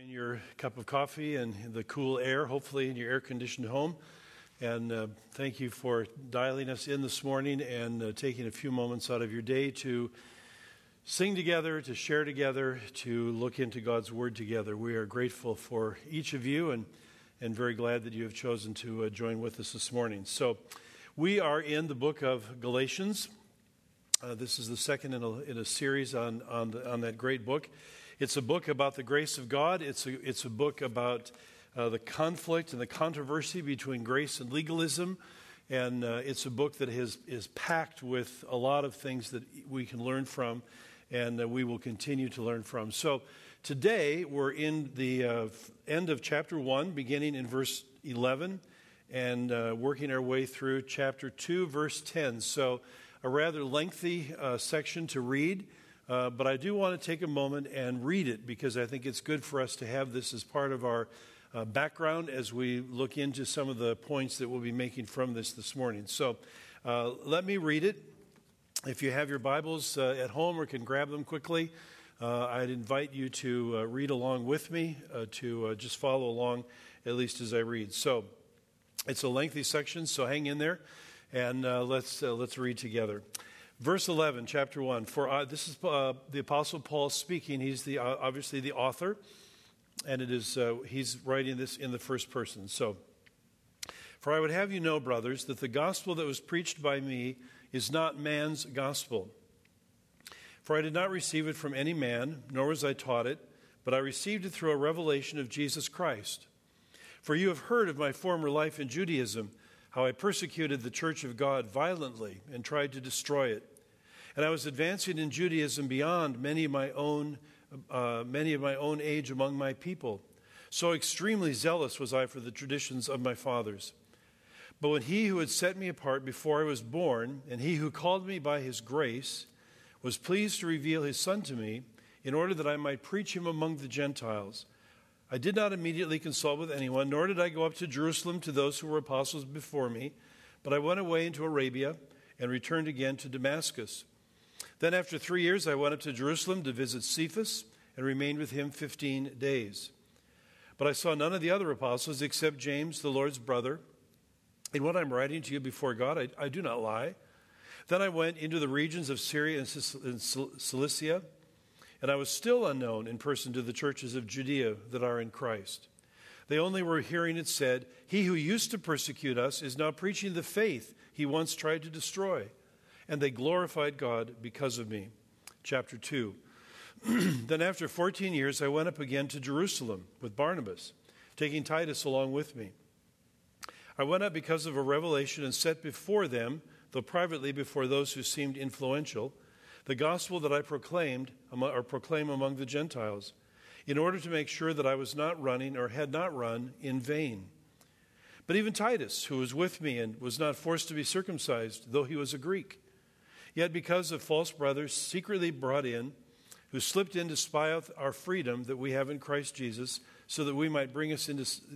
enjoying your cup of coffee and the cool air, hopefully in your air-conditioned home. And thank you for dialing us in this morning and taking a few moments out of your day to sing together, to share together, to look into God's Word together. We are grateful for each of you and very glad that you have chosen to join with us this morning. So we are in the book of Galatians. This is the second in a series on that great book. It's a book about the grace of God. It's a book about the conflict and the controversy between grace and legalism. And it's a book that is packed with a lot of things that we can learn from and we will continue to learn from. So today we're in the end of chapter 1, beginning in verse 11, and working our way through chapter 2, verse 10. So a rather lengthy section to read. But I do want to take a moment and read it because I think it's good for us to have this as part of our background as we look into some of the points that we'll be making from this morning. So let me read it. If you have your Bibles at home or can grab them quickly, I'd invite you to read along with me, to just follow along at least as I read. So it's a lengthy section, so hang in there and let's read together. Verse 11, chapter 1, this is the Apostle Paul speaking. He's obviously the author, and he's writing this in the first person. So, for I would have you know, brothers, that the gospel that was preached by me is not man's gospel. For I did not receive it from any man, nor was I taught it, but I received it through a revelation of Jesus Christ. For you have heard of my former life in Judaism, how I persecuted the church of God violently and tried to destroy it. And I was advancing in Judaism beyond many of my own age among my people. So extremely zealous was I for the traditions of my fathers. But when he who had set me apart before I was born, and he who called me by his grace, was pleased to reveal his Son to me, in order that I might preach him among the Gentiles, I did not immediately consult with anyone, nor did I go up to Jerusalem to those who were apostles before me, but I went away into Arabia and returned again to Damascus. Then after 3 years I went up to Jerusalem to visit Cephas and remained with him 15 days. But I saw none of the other apostles except James, the Lord's brother. In what I'm writing to you before God, I do not lie. Then I went into the regions of Syria and Cilicia, and I was still unknown in person to the churches of Judea that are in Christ. They only were hearing it said, he who used to persecute us is now preaching the faith he once tried to destroy. And they glorified God because of me. Chapter 2. Then after 14 years, I went up again to Jerusalem with Barnabas, taking Titus along with me. I went up because of a revelation and set before them, though privately before those who seemed influential, the gospel that I proclaim among the Gentiles, in order to make sure that I was not running or had not run in vain. But even Titus, who was with me and was not forced to be circumcised, though he was a Greek, yet because of false brothers secretly brought in, who slipped in to spy out our freedom that we have in Christ Jesus, so that they might bring us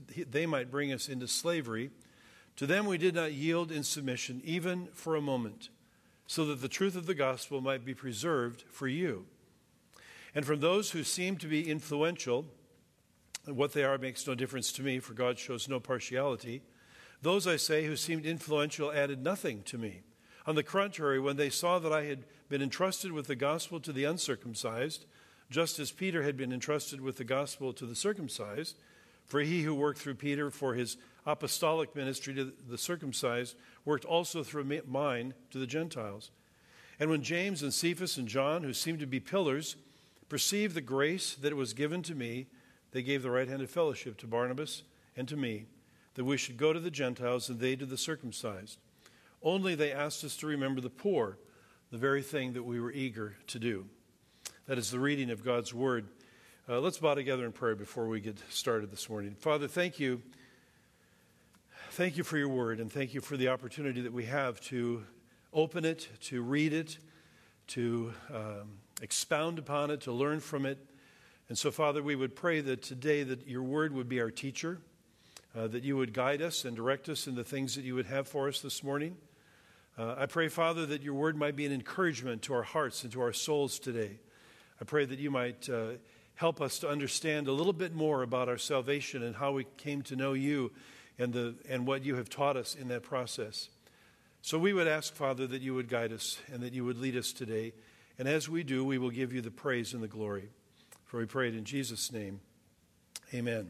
into slavery, to them we did not yield in submission, even for a moment, so that the truth of the gospel might be preserved for you. And from those who seem to be influential, what they are makes no difference to me, for God shows no partiality, those, I say, who seemed influential added nothing to me. On the contrary, when they saw that I had been entrusted with the gospel to the uncircumcised, just as Peter had been entrusted with the gospel to the circumcised, for he who worked through Peter for his apostolic ministry to the circumcised worked also through mine to the Gentiles. And when James and Cephas and John, who seemed to be pillars, perceived the grace that was given to me, they gave the right hand of fellowship to Barnabas and to me, that we should go to the Gentiles and they to the circumcised. Only they asked us to remember the poor, the very thing that we were eager to do. That is the reading of God's word. Let's bow together in prayer before we get started this morning. Father, thank you. Thank you for your word, and thank you for the opportunity that we have to open it, to read it, to expound upon it, to learn from it. And so, Father, we would pray that today that your word would be our teacher, that you would guide us and direct us in the things that you would have for us this morning. I pray, Father, that your word might be an encouragement to our hearts and to our souls today. I pray that you might help us to understand a little bit more about our salvation and how we came to know you and what you have taught us in that process. So we would ask, Father, that you would guide us and that you would lead us today. And as we do, we will give you the praise and the glory. For we pray it in Jesus' name. Amen.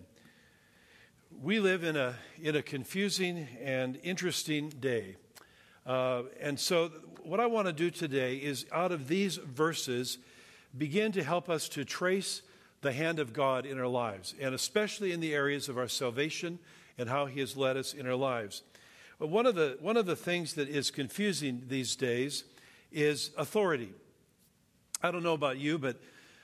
We live in a confusing and interesting day. And so what I want to do today is, out of these verses, begin to help us to trace the hand of God in our lives, and especially in the areas of our salvation and how he has led us in our lives. But one of the things that is confusing these days is authority. I don't know about you, but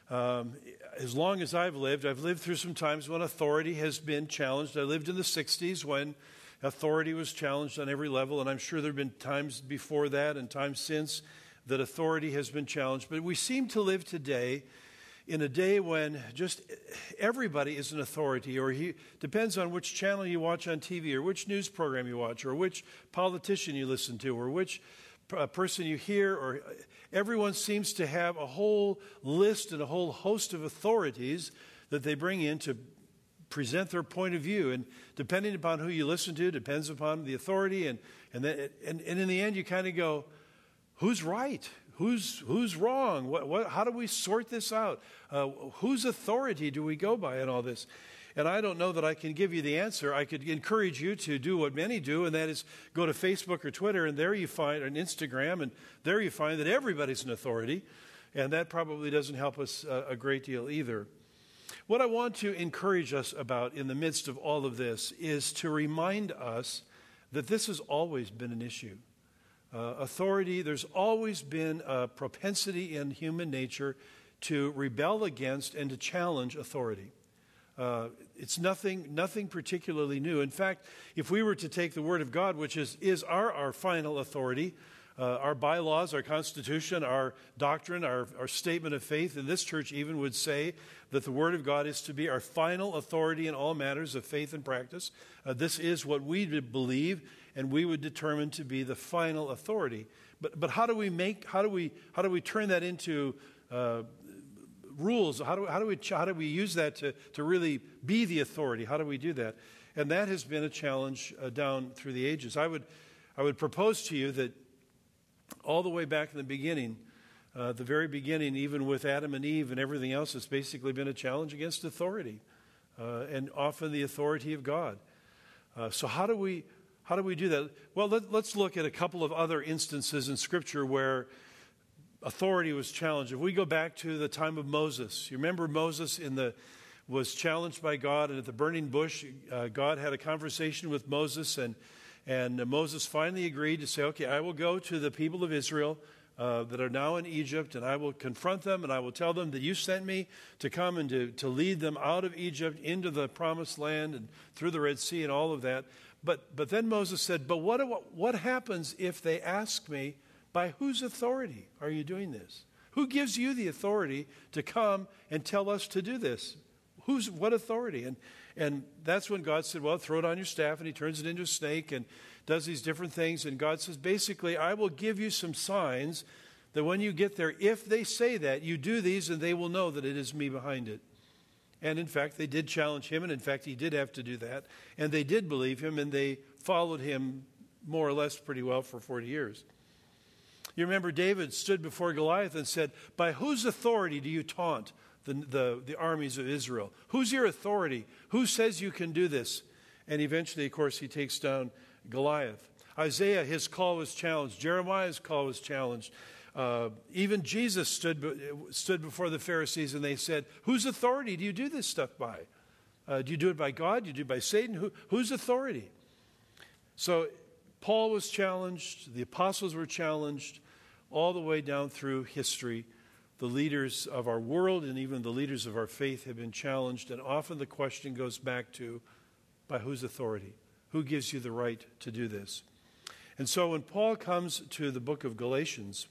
as long as I've lived through some times when authority has been challenged. I lived in the 60s when authority was challenged on every level, and I'm sure there have been times before that and times since that authority has been challenged. But we seem to live today in a day when just everybody is an authority, or depends on which channel you watch on TV, or which news program you watch, or which politician you listen to, or which person you hear, or everyone seems to have a whole list and a whole host of authorities that they bring in to present their point of view. And depending upon who you listen to, depends upon the authority. And in the end, you kind of go, who's right? Who's wrong? How do we sort this out? Whose authority do we go by in all this? And I don't know that I can give you the answer. I could encourage you to do what many do, and that is go to Facebook or Twitter, and there you find, or Instagram, and there you find that everybody's an authority. And that probably doesn't help us a great deal either. What I want to encourage us about in the midst of all of this is to remind us that this has always been an issue. Authority, there's always been a propensity in human nature to rebel against and to challenge authority. It's nothing particularly new. In fact, if we were to take the Word of God, which is our final authority, our bylaws, our Constitution, our doctrine, our statement of faith, and this church even would say that the Word of God is to be our final authority in all matters of faith and practice. This is what we believe, and we would determine to be the final authority. But how do we turn that into rules? How do we use that to really be the authority? How do we do that? And that has been a challenge down through the ages. I would propose to you that all the way back in the beginning, the very beginning, even with Adam and Eve and everything else, it's basically been a challenge against authority, and often the authority of God. So how do we do that? Well, let's look at a couple of other instances in Scripture where authority was challenged. If we go back to the time of Moses, you remember Moses was challenged by God, and at the burning bush, God had a conversation with Moses, and Moses finally agreed to say, okay, I will go to the people of Israel that are now in Egypt, and I will confront them, and I will tell them that you sent me to come and to lead them out of Egypt into the promised land and through the Red Sea and all of that. But then Moses said, but what happens if they ask me, by whose authority are you doing this? Who gives you the authority to come and tell us to do this? What authority? And that's when God said, well, throw it on your staff, and he turns it into a snake and does these different things. And God says, basically, I will give you some signs that when you get there, if they say that, you do these, and they will know that it is me behind it. And in fact, they did challenge him, and in fact, he did have to do that. And they did believe him, and they followed him more or less pretty well for 40 years. You remember David stood before Goliath and said, by whose authority do you taunt the armies of Israel? Who's your authority? Who says you can do this? And eventually, of course, he takes down Goliath. Isaiah, his call was challenged. Jeremiah's call was challenged. Even Jesus stood before the Pharisees, and they said, whose authority do you do this stuff by? Do you do it by God? Do you do it by Satan? Whose authority? So Paul was challenged. The apostles were challenged. All the way down through history, the leaders of our world and even the leaders of our faith have been challenged. And often the question goes back to, by whose authority? Who gives you the right to do this? And so when Paul comes to the book of Galatians,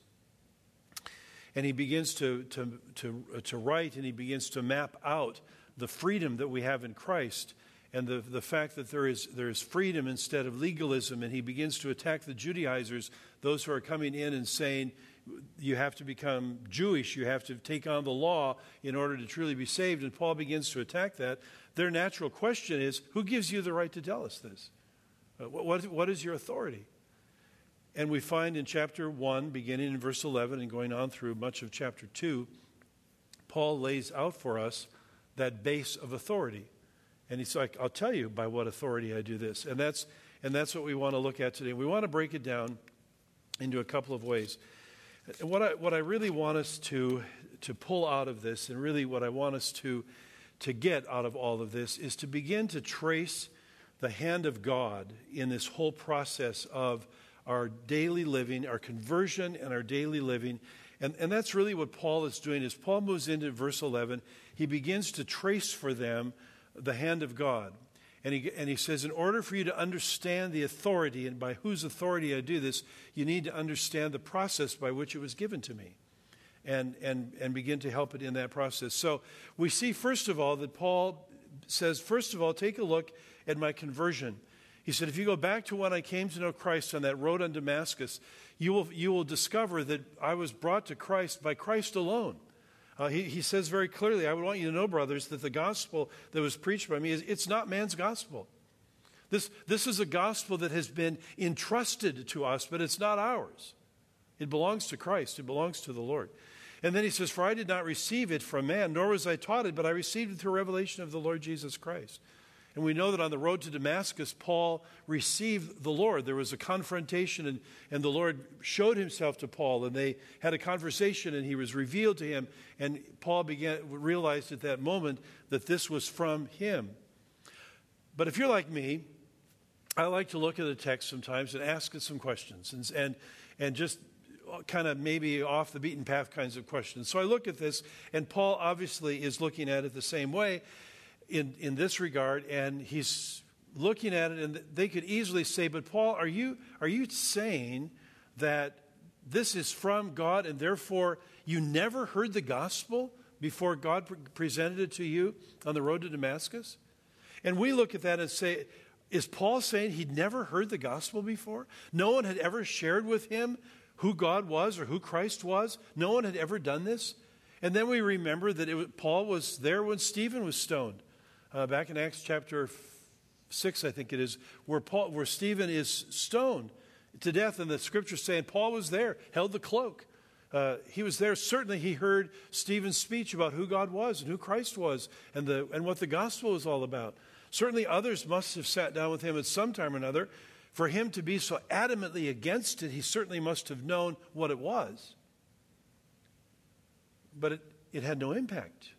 and he begins to write, and he begins to map out the freedom that we have in Christ, and the fact that there is freedom instead of legalism, and he begins to attack the Judaizers, those who are coming in and saying, you have to become Jewish. You have to take on the law in order to truly be saved. And Paul begins to attack that. Their natural question is, who gives you the right to tell us this? What is your authority? And we find in chapter 1, beginning in verse 11 and going on through much of chapter 2, Paul lays out for us that base of authority. And he's like, I'll tell you by what authority I do this. And that's what we want to look at today. We want to break it down into a couple of ways. And what I really want us to pull out of this, and really what I want us to get out of all of this, is to begin to trace the hand of God in this whole process of our daily living, our conversion and our daily living. And that's really what Paul is doing. As Paul moves into verse 11, he begins to trace for them the hand of God. And he says, in order for you to understand the authority, and by whose authority I do this, you need to understand the process by which it was given to me, and begin to help it in that process. So we see, first of all, that Paul says, first of all, take a look at my conversion. He said, if you go back to when I came to know Christ on that road on Damascus, you will discover that I was brought to Christ by Christ alone. He says very clearly, I would want you to know, brothers, that the gospel that was preached by me, it's not man's gospel. This is a gospel that has been entrusted to us, but it's not ours. It belongs to Christ. It belongs to the Lord. And then he says, for I did not receive it from man, nor was I taught it, but I received it through revelation of the Lord Jesus Christ. And we know that on the road to Damascus, Paul received the Lord. There was a confrontation, and the Lord showed himself to Paul, and they had a conversation, and he was revealed to him. And Paul realized at that moment that this was from him. But if you're like me, I like to look at the text sometimes and ask it some questions, and just kind of maybe off the beaten path kinds of questions. So I look at this, and Paul obviously is looking at it the same way in this regard, and he's looking at it, and they could easily say, but Paul, are you saying that this is from God, and therefore you never heard the gospel before God presented it to you on the road to Damascus? And we look at that and say, is Paul saying he'd never heard the gospel before? No one had ever shared with him who God was or who Christ was? No one had ever done this? And then we remember that Paul was there when Stephen was stoned. Back in Acts chapter 6, I think it is, where Stephen is stoned to death, and the scripture's saying Paul was there, held the cloak. He was there. Certainly he heard Stephen's speech about who God was and who Christ was, and what the gospel was all about. Certainly others must have sat down with him at some time or another. For him to be so adamantly against it, he certainly must have known what it was. But it had no impact.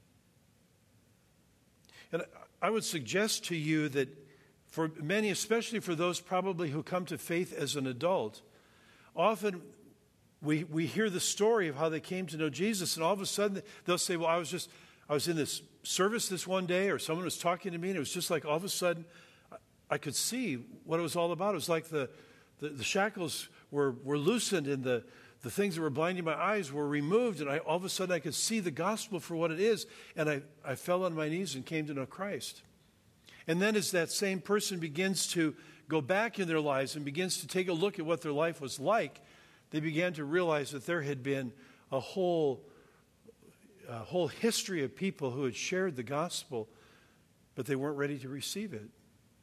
And I would suggest to you that for many, especially for those probably who come to faith as an adult, often we hear the story of how they came to know Jesus, and all of a sudden they'll say, well, I was in this service this one day, or someone was talking to me, and it was just like all of a sudden I could see what it was all about. It was like the shackles were loosened, and the things that were blinding my eyes were removed, and all of a sudden I could see the gospel for what it is, and I fell on my knees and came to know Christ. And then as that same person begins to go back in their lives and begins to take a look at what their life was like, they began to realize that there had been a whole history of people who had shared the gospel, but they weren't ready to receive it.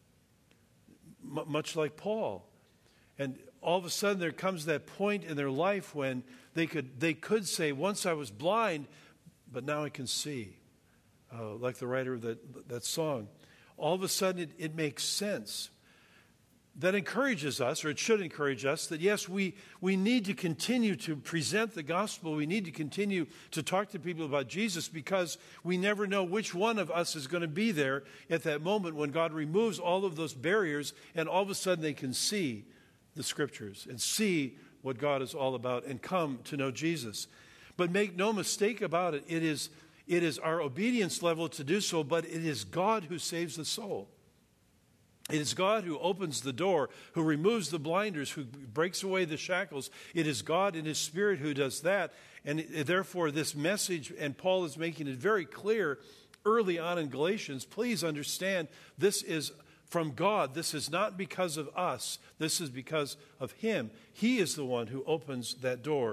Much like Paul. And all of a sudden there comes that point in their life when they could say, once I was blind, but now I can see. Like the writer of that song. All of a sudden it makes sense. That encourages us, or it should encourage us, that yes, we need to continue to present the gospel. We need to continue to talk to people about Jesus, because we never know which one of us is going to be there at that moment when God removes all of those barriers, and all of a sudden they can see the scriptures and see what God is all about and come to know Jesus. But make no mistake about it, it is our obedience level to do so, but it is God who saves the soul. It is God who opens the door, who removes the blinders, who breaks away the shackles. It is God in His Spirit who does that. And therefore, this message, and Paul is making it very clear early on in Galatians, please understand, this is from God. This is not because of us. This is because of Him. He is the one who opens that door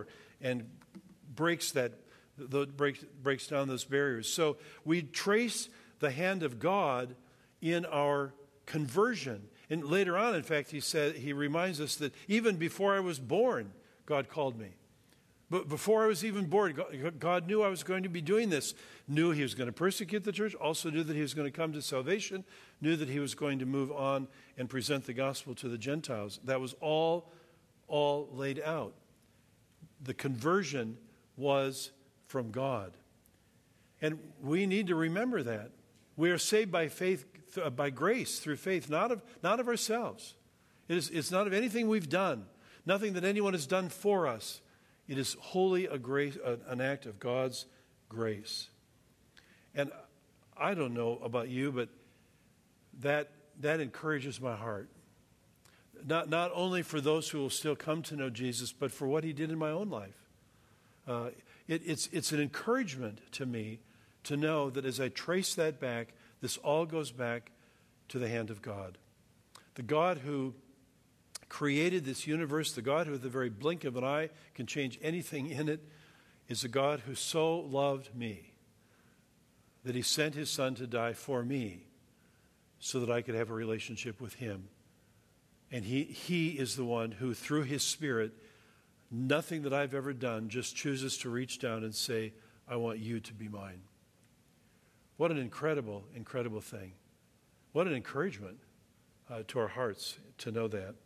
and breaks down those barriers. So we trace the hand of God in our conversion. And later on, in fact, he reminds us that even before I was born, God called me. But before I was even born, God knew I was going to be doing this, knew he was going to persecute the church, also knew that he was going to come to salvation, knew that he was going to move on and present the gospel to the Gentiles. That was all laid out. The conversion was from God. And we need to remember that. We are saved by faith, by grace, through faith, not of ourselves. It's not of anything we've done, nothing that anyone has done for us. It is wholly an act of God's grace. And I don't know about you, but that encourages my heart. Not only for those who will still come to know Jesus, but for what he did in my own life. It's an encouragement to me to know that as I trace that back, this all goes back to the hand of God. The God who created this universe, the God who at the very blink of an eye can change anything in it, is a God who so loved me that he sent his son to die for me so that I could have a relationship with him. And he is the one who, through his Spirit, nothing that I've ever done, just chooses to reach down and say, I want you to be mine. What an incredible, incredible thing. What an encouragement to our hearts to know that.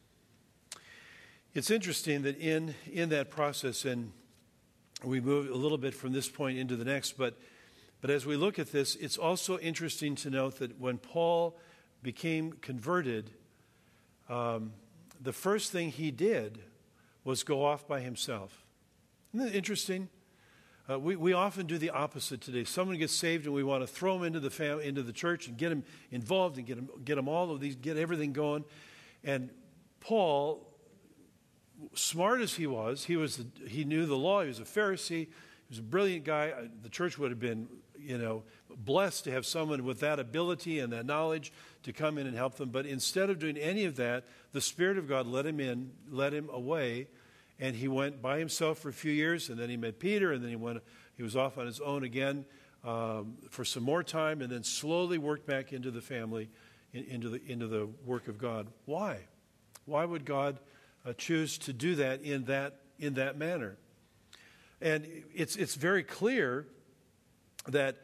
It's interesting that in that process, and we move a little bit from this point into the next, but as we look at this, it's also interesting to note that when Paul became converted, the first thing he did was go off by himself. Isn't that interesting? We often do the opposite today. Someone gets saved and we want to throw them into the church and get them involved and get them all of these, get everything going. And Paul, smart as he was, he knew the law. He was a Pharisee. He was a brilliant guy. The church would have been, blessed to have someone with that ability and that knowledge to come in and help them. But instead of doing any of that, the Spirit of God led him away, and he went by himself for a few years, and then he met Peter, and then he was off on his own again for some more time, and then slowly worked back into the family, into the work of God. Why? Why would God choose to do that in that manner? And it's very clear that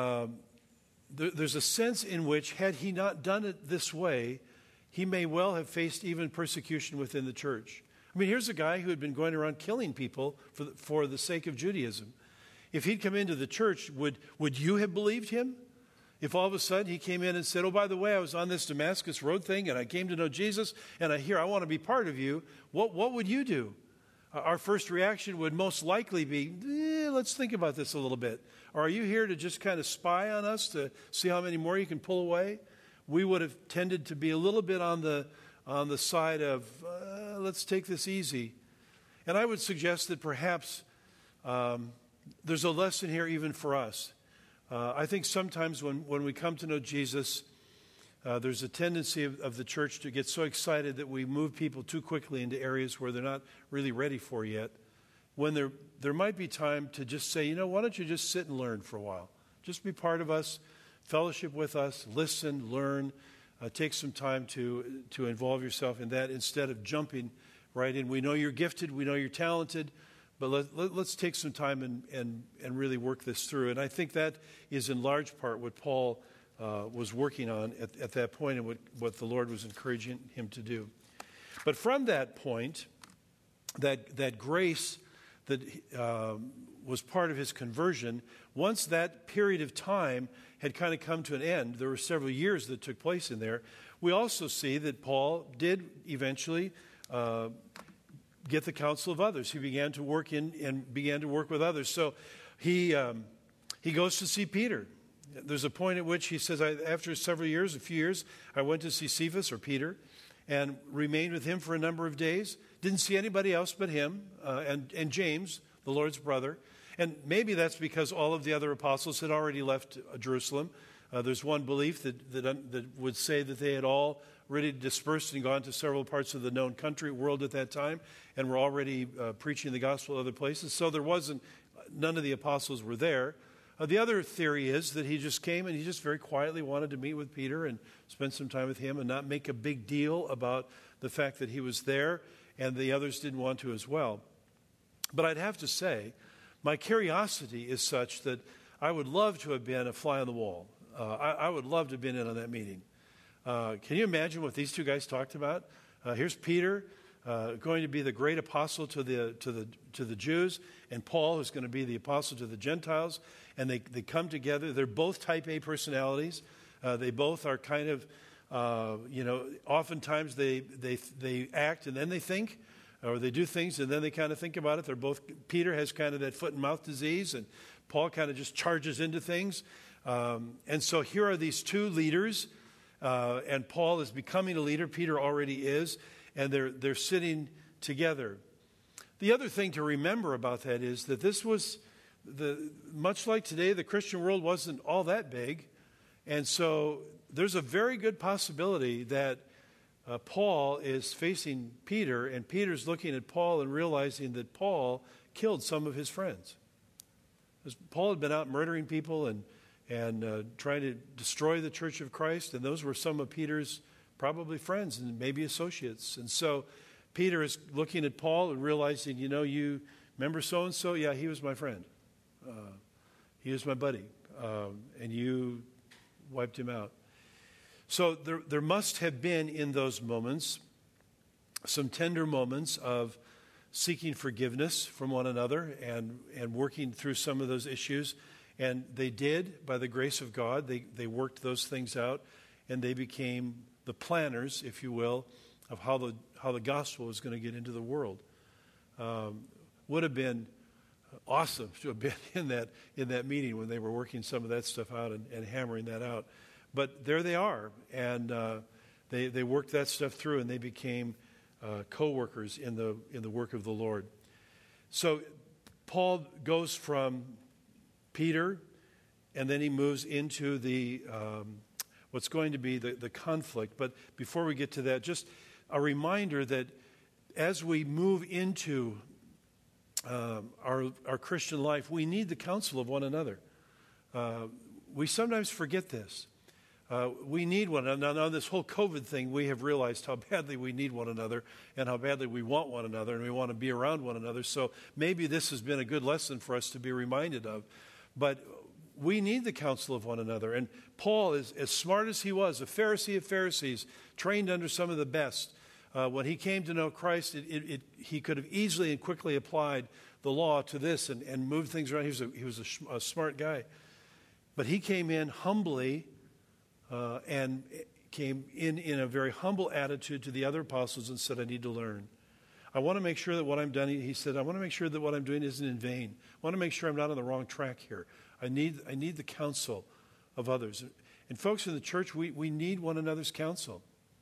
there's a sense in which, had he not done it this way, he may well have faced even persecution within the church. I mean, here's a guy who had been going around killing people for the sake of Judaism. If he'd come into the church, would you have believed him? If all of a sudden he came in and said, oh, by the way, I was on this Damascus Road thing and I came to know Jesus and I want to be part of you, what would you do? Our first reaction would most likely be, let's think about this a little bit. Or are you here to just kind of spy on us to see how many more you can pull away? We would have tended to be a little bit on the side of, let's take this easy. And I would suggest that perhaps there's a lesson here even for us. I think sometimes when we come to know Jesus, there's a tendency of the church to get so excited that we move people too quickly into areas where they're not really ready for yet. When there might be time to just say, why don't you just sit and learn for a while? Just be part of us, fellowship with us, listen, learn, take some time to involve yourself in that instead of jumping right in. We know you're gifted, we know you're talented, but let's take some time and really work this through. And I think that is in large part what Paul was working on at that point, and what the Lord was encouraging him to do. But from that point, that grace that was part of his conversion, once that period of time had kind of come to an end, there were several years that took place in there, we also see that Paul did eventually get the counsel of others. He began to work with others. So he goes to see Peter. There's a point at which he says, after a few years, I went to see Cephas, or Peter, and remained with him for a number of days. Didn't see anybody else but him and James, the Lord's brother. And maybe that's because all of the other apostles had already left Jerusalem. There's one belief that would say that they had all already dispersed and gone to several parts of the known world at that time, and were already preaching the gospel in other places. So none of the apostles were there. The other theory is that he just came and he just very quietly wanted to meet with Peter and spend some time with him and not make a big deal about the fact that he was there, and the others didn't want to as well. But I'd have to say, my curiosity is such that I would love to have been a fly on the wall. I would love to have been in on that meeting. Can you imagine what these two guys talked about? Here's Peter, going to be the great apostle to the Jews, and Paul, who's going to be the apostle to the Gentiles, and they come together. They're both type A personalities. They both are kind of, oftentimes they act and then they think, or they do things and then they kind of think about it. Peter has kind of that foot and mouth disease, and Paul kind of just charges into things. And so here are these two leaders, and Paul is becoming a leader. Peter already is, and they're sitting together. The other thing to remember about that is that this was, much like today, the Christian world wasn't all that big. And so there's a very good possibility that Paul is facing Peter, and Peter's looking at Paul and realizing that Paul killed some of his friends. Paul had been out murdering people and trying to destroy the church of Christ, and those were some of Peter's probably friends and maybe associates. And so Peter is looking at Paul and realizing, you remember so-and-so? Yeah, he was my friend. He was my buddy, and you wiped him out. So there must have been in those moments some tender moments of seeking forgiveness from one another and working through some of those issues. And they did, by the grace of God. They worked those things out, and they became the planners, if you will, of how the gospel was going to get into the world. Would have been awesome to have been in that meeting when they were working some of that stuff out and hammering that out. But there they are, and they worked that stuff through, and they became co-workers in the work of the Lord. So Paul goes from Peter, and then he moves into the what's going to be the conflict. But before we get to that, just a reminder that as we move into our Christian life, we need the counsel of one another. We sometimes forget this. We need one another. Now, this whole COVID thing, we have realized how badly we need one another and how badly we want one another, and we want to be around one another. So maybe this has been a good lesson for us to be reminded of. But we need the counsel of one another. And Paul, is as smart as he was, a Pharisee of Pharisees, trained under some of the best. When he came to know Christ, he could have easily and quickly applied the law to this and moved things around. He was a smart guy. But he came in humbly and came in a very humble attitude to the other apostles and said, I need to learn. I want to make sure that what I'm doing, he said, I want to make sure that what I'm doing isn't in vain. I want to make sure I'm not on the wrong track here. I need the counsel of others. And folks in the church, we need one another's counsel.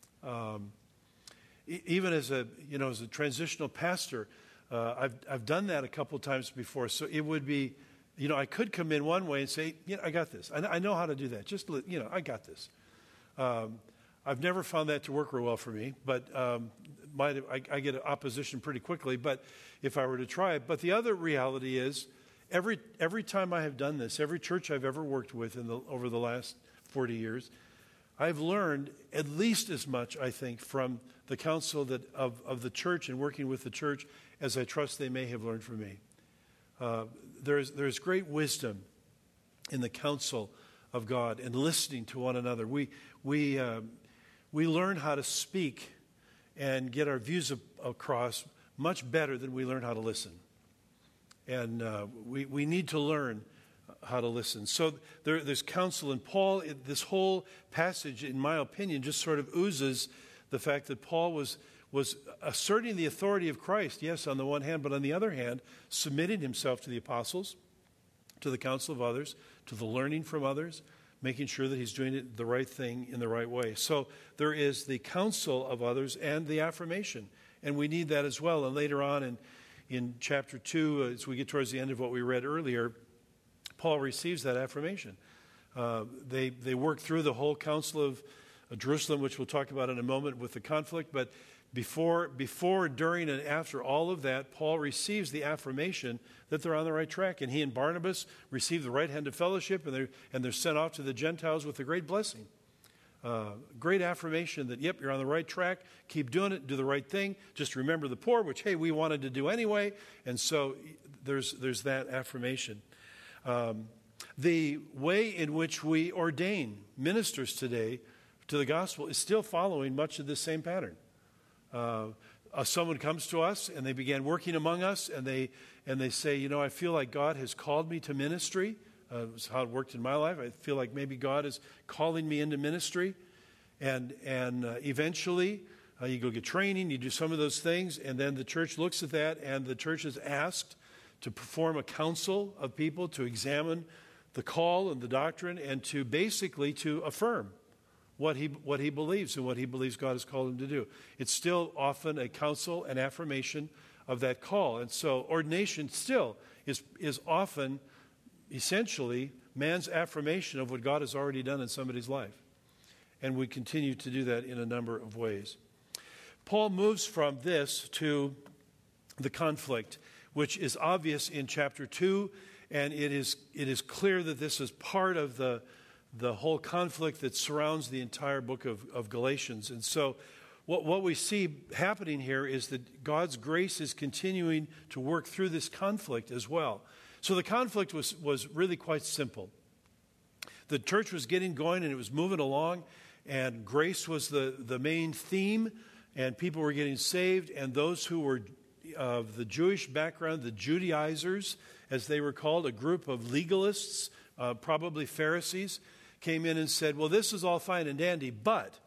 Even as a transitional pastor, I've done that a couple of times before. So it would be, I could come in one way and say, I got this. I know how to do that. Just, I got this. I've never found that to work real well for me, but I get opposition pretty quickly. But if I were to try it, but the other reality is, every time I have done this, every church I've ever worked with over the last 40 years, I've learned at least as much, I think, from the counsel of the church and working with the church as I trust they may have learned from me. There's great wisdom in the counsel of God and listening to one another. We learn how to speak and get our views across much better than we learn how to listen. And we need to learn how to listen. So there's counsel. And Paul, this whole passage, in my opinion, just sort of oozes the fact that Paul was asserting the authority of Christ, yes, on the one hand, but on the other hand, submitting himself to the apostles, to the counsel of others, to the learning from others, making sure that he's doing the right thing in the right way. So there is the counsel of others and the affirmation, and we need that as well. And later on in chapter 2, as we get towards the end of what we read earlier, Paul receives that affirmation. They worked through the whole Council of Jerusalem, which we'll talk about in a moment with the conflict. But before, during, and after all of that, Paul receives the affirmation that they're on the right track. And he and Barnabas receive the right hand of fellowship, and they're sent off to the Gentiles with a great blessing. Great affirmation that, yep, you're on the right track. Keep doing it. Do the right thing. Just remember the poor, which, hey, we wanted to do anyway. And so there's that affirmation. The way in which we ordain ministers today to the gospel is still following much of the same pattern. Someone comes to us and they begin working among us, and they say, I feel like God has called me to ministry. It's how it worked in my life. I feel like maybe God is calling me into ministry. And eventually, you go get training, you do some of those things, and then the church looks at that, and the church is asked to perform a council of people to examine the call and the doctrine, and to basically to affirm what he believes and what he believes God has called him to do. It's still often a counsel and affirmation of that call. And so ordination still is often essentially man's affirmation of what God has already done in somebody's life. And we continue to do that in a number of ways. Paul moves from this to the conflict, which is obvious in chapter 2, and it is clear that this is part of the whole conflict that surrounds the entire book of Galatians. And so what we see happening here is that God's grace is continuing to work through this conflict as well. So the conflict was really quite simple. The church was getting going and it was moving along, and grace was the main theme, and people were getting saved, and those who were of the Jewish background, the Judaizers, as they were called, a group of legalists, probably Pharisees, came in and said, well, this is all fine and dandy, but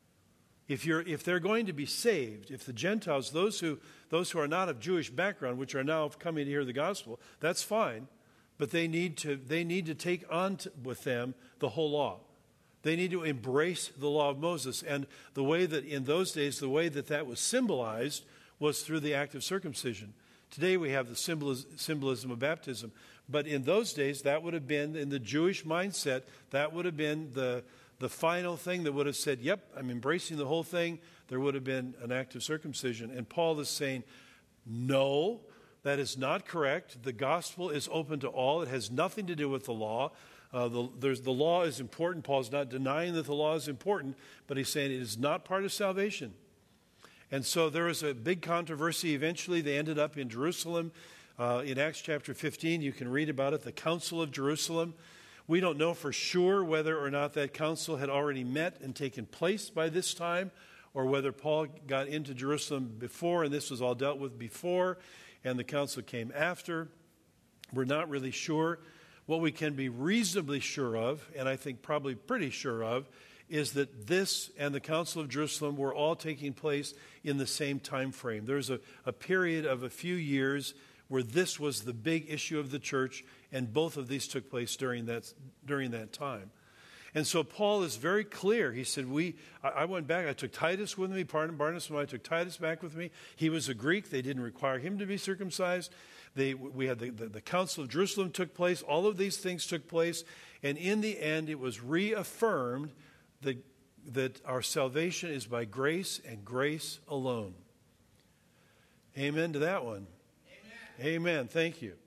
if they're going to be saved, if the Gentiles, those who are not of Jewish background, which are now coming to hear the gospel, that's fine, but they need to take on with them the whole law. They need to embrace the law of Moses. And the way that in those days, the way that was symbolized was through the act of circumcision. Today we have the symbolism of baptism. But in those days, that would have been, in the Jewish mindset, that would have been the final thing that would have said, yep, I'm embracing the whole thing. There would have been an act of circumcision. And Paul is saying, no, that is not correct. The gospel is open to all. It has nothing to do with the law. The law is important. Paul's not denying that the law is important, but he's saying it is not part of salvation. And so there was a big controversy. Eventually, they ended up in Jerusalem. In Acts chapter 15, you can read about it, the Council of Jerusalem. We don't know for sure whether or not that council had already met and taken place by this time, or whether Paul got into Jerusalem before and this was all dealt with before and the council came after. We're not really sure. What we can be reasonably sure of, and I think probably pretty sure of, is that this and the Council of Jerusalem were all taking place in the same time frame. There's a period of a few years where this was the big issue of the church, and both of these took place during that time. And so Paul is very clear. He said, I went back, I took Titus with me, Barnabas, when I took Titus back with me. He was a Greek. They didn't require him to be circumcised. We had the Council of Jerusalem took place. All of these things took place. And in the end, it was reaffirmed that our salvation is by grace and grace alone. Amen to that one. Amen. Amen. Thank you.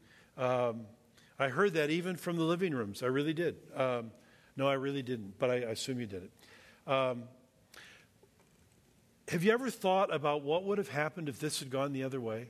I heard that even from the living rooms. I really did. No, I really didn't, but I assume you did it. Have you ever thought about what would have happened if this had gone the other way?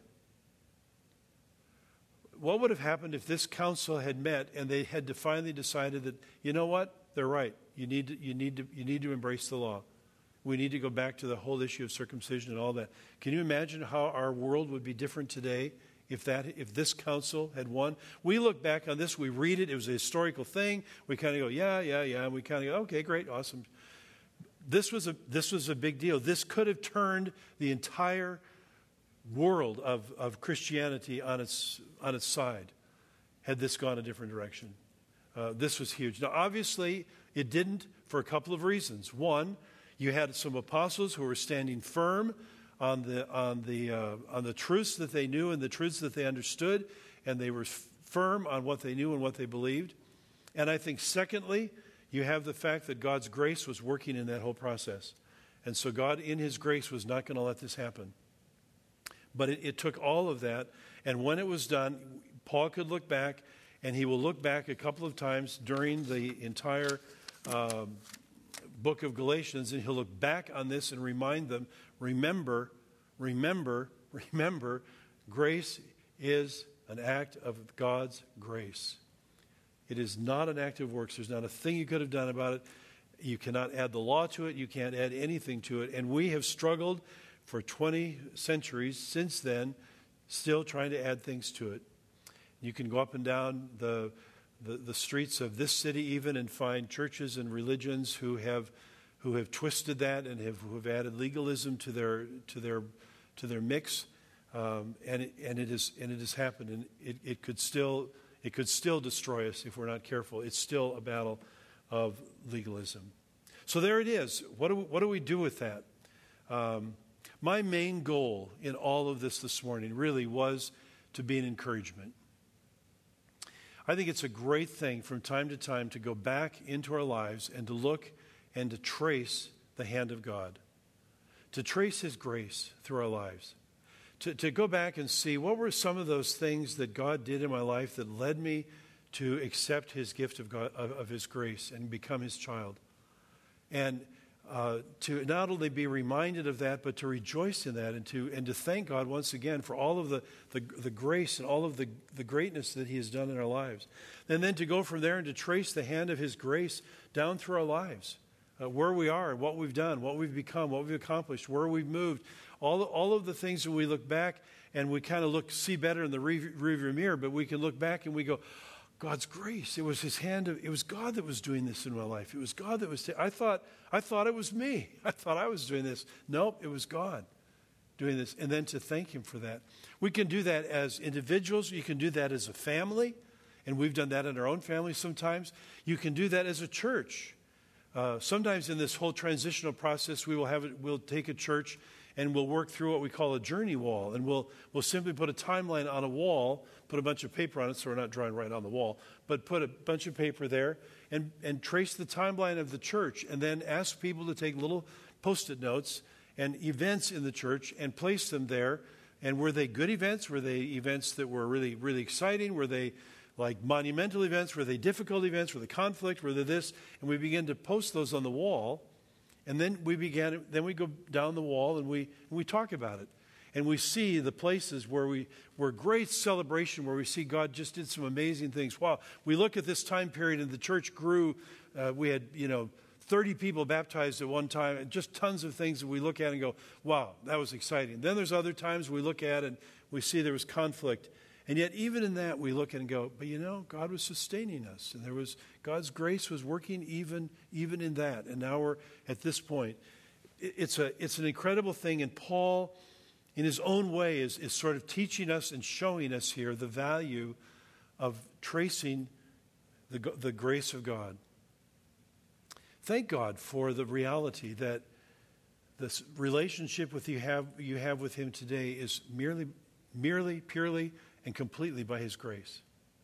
What would have happened if this council had met and they had finally decided that, you know what, they're right. You need to embrace the law. We need to go back to the whole issue of circumcision and all that. Can you imagine how our world would be different today if this council had won? We look back on this, we read it, it was a historical thing. We kind of go, yeah, and we kind of go, okay, great, awesome. This was a big deal. This could have turned the entire world of Christianity on its side had this gone a different direction. This was huge. Now, obviously, it didn't for a couple of reasons. One, you had some apostles who were standing firm on the truths that they knew and the truths that they understood, and they were firm on what they knew and what they believed. And I think, secondly, You have the fact that God's grace was working in that whole process. And so God, in his grace, was not going to let this happen. But it took all of that. And when it was done, Paul could look back, and he will look back a couple of times during the entire book of Galatians, and he'll look back on this and remind them, remember, grace is an act of God's grace. It is not an act of works. There's not a thing you could have done about it. You cannot add the law to it. You can't add anything to it. And we have struggled for 20 centuries since then, still trying to add things to it. You can go up and down the streets of this city even and find churches and religions who have twisted that and who have added legalism to their mix. And it has happened, and it could still destroy us if we're not careful. It's still a battle of legalism. So there it is. What do we do with that? My main goal in all of this morning really was to be an encouragement. I think it's a great thing from time to time to go back into our lives and to look and to trace the hand of God, to trace his grace through our lives. To go back and see what were some of those things that God did in my life that led me to accept his gift of God, of his grace and become his child. And to not only be reminded of that, but to rejoice in that and to thank God once again for all of the grace and all of the greatness that he has done in our lives. And then to go from there and to trace the hand of his grace down through our lives, where we are, what we've done, what we've become, what we've accomplished, where we've moved. All of the things that we look back and we kind of see better in the rearview mirror, but we can look back and we go, God's grace. It was his hand. It was God that was doing this in my life. It was God that was. I thought it was me. I thought I was doing this. Nope, it was God doing this. And then to thank him for that. We can do that as individuals. You can do that as a family, and we've done that in our own family sometimes. You can do that as a church. Sometimes in this whole transitional process, we'll take a church and we'll work through what we call a journey wall. And we'll simply put a timeline on a wall, put a bunch of paper on it so we're not drawing right on the wall, but put a bunch of paper there and trace the timeline of the church and then ask people to take little Post-it notes and events in the church and place them there. And were they good events? Were they events that were really, really exciting? Were they like monumental events? Were they difficult events? Were they conflict? Were they this? And we began to post those on the wall. And then we go down the wall and we talk about it. And we see the places where great celebration, where we see God just did some amazing things. Wow. We look at this time period and the church grew. We had, 30 people baptized at one time, and just tons of things that we look at and go, wow, that was exciting. Then there's other times we look at and we see there was conflict. And yet even in that we look and go, but God was sustaining us. And God's grace was working even in that. And now we're at this point. It's an incredible thing. And Paul, in his own way, is sort of teaching us and showing us here the value of tracing the grace of God. Thank God for the reality that this relationship you have with him today is merely, purely, and completely by his grace.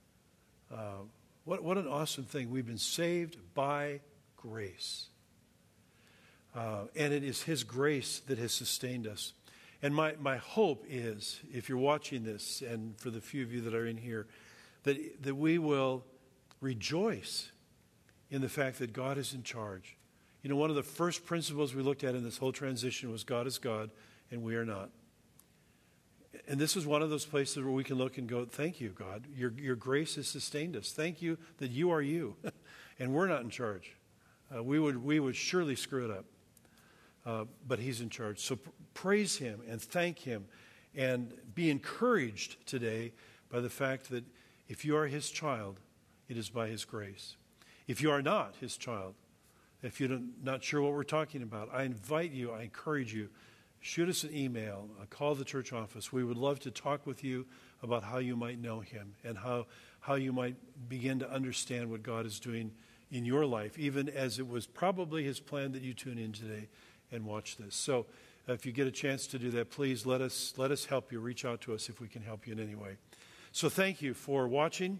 What an awesome thing. We've been saved by grace. And it is his grace that has sustained us. And my hope is, if you're watching this, and for the few of you that are in here, that we will rejoice in the fact that God is in charge. One of the first principles we looked at in this whole transition was God is God and we are not. And this is one of those places where we can look and go, thank you, God. Your grace has sustained us. Thank you that you are you and we're not in charge. We would surely screw it up. But he's in charge. So praise him and thank him and be encouraged today by the fact that if you are his child, it is by his grace. If you are not his child, if you're not sure what we're talking about, I invite you, I encourage you, shoot us an email, call the church office. We would love to talk with you about how you might know him and how you might begin to understand what God is doing in your life, even as it was probably his plan that you tune in today and watch this. So if you get a chance to do that, please let us help you. Reach out to us if we can help you in any way. So thank you for watching.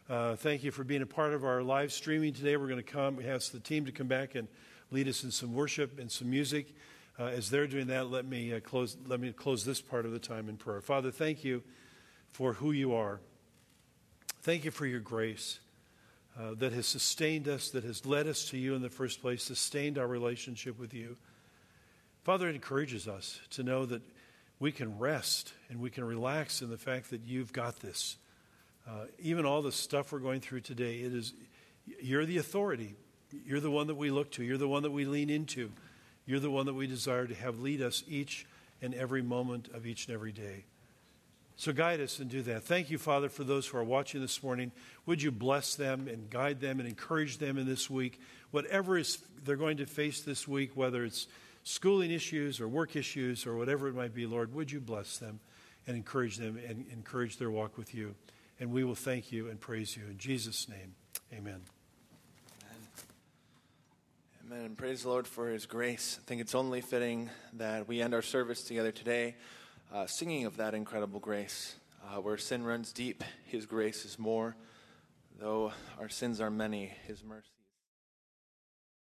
Thank you for being a part of our live streaming today. We're going to we ask the team to come back and lead us in some worship and some music. As they're doing that, let me close this part of the time in prayer. Father, thank you for who you are. Thank you for your grace that has sustained us, that has led us to you in the first place, sustained our relationship with you. Father, it encourages us to know that we can rest and we can relax in the fact that you've got this. Even all the stuff we're going through today, you're the authority. You're the one that we look to. You're the one that we lean into. You're the one that we desire to have lead us each and every moment of each and every day. So guide us and do that. Thank you, Father, for those who are watching this morning. Would you bless them and guide them and encourage them in this week? Whatever they're going to face this week, whether it's schooling issues or work issues or whatever it might be, Lord, would you bless them and encourage them and encourage their walk with you? And we will thank you and praise you. In Jesus' name, amen. Amen. And praise the Lord for his grace. I think it's only fitting that we end our service together today singing of that incredible grace. Where sin runs deep, his grace is more. Though our sins are many, his mercy.